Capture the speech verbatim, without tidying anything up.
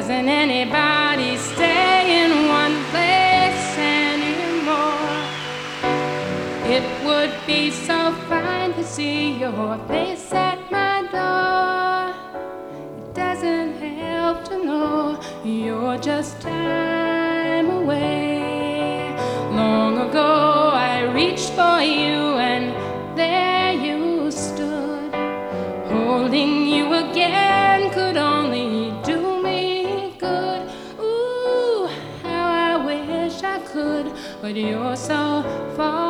Doesn't anybody stay in one place anymore? It would be so fine to see your face at my door. It doesn't help to know you're just time away. Long ago I reached for you and there you stood. Holding you again could only do me good. Ooh, how I wish I could, but you're so far